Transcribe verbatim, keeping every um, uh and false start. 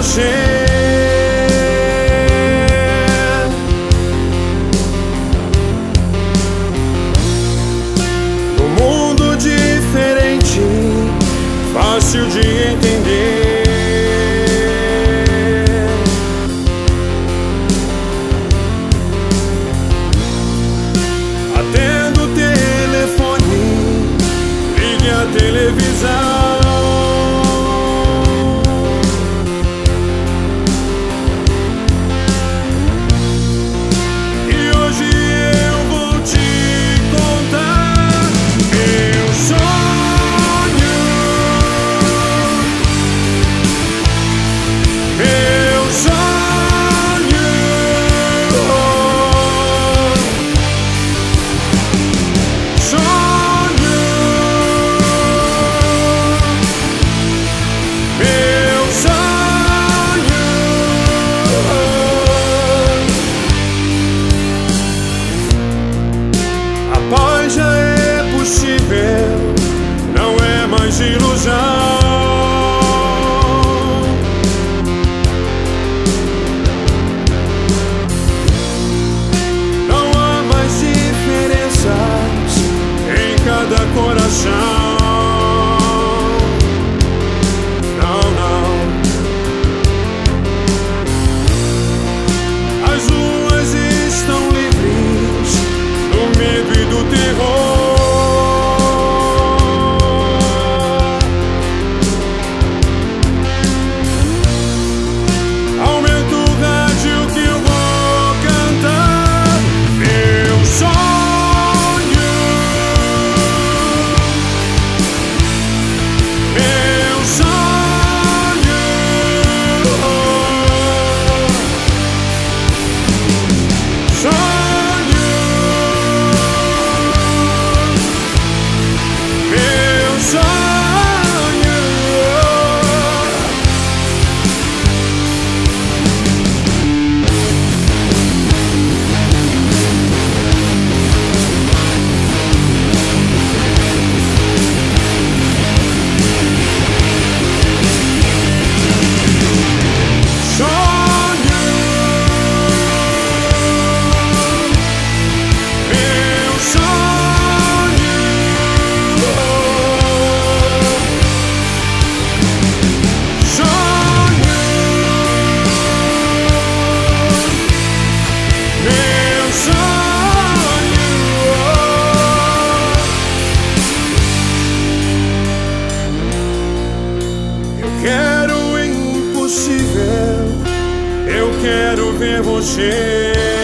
você. Um mundo diferente, fácil de entender. Atendo o telefone, ligue a televisão. Paz já é possível, não é mais ilusão. Não há mais diferenças em cada coração. Não, não. As ruas estão livres do medo e do terror. Aumenta o rádio que eu vou cantar meu sonho, meu sonho, sonho. Quero o impossível, eu quero ver você.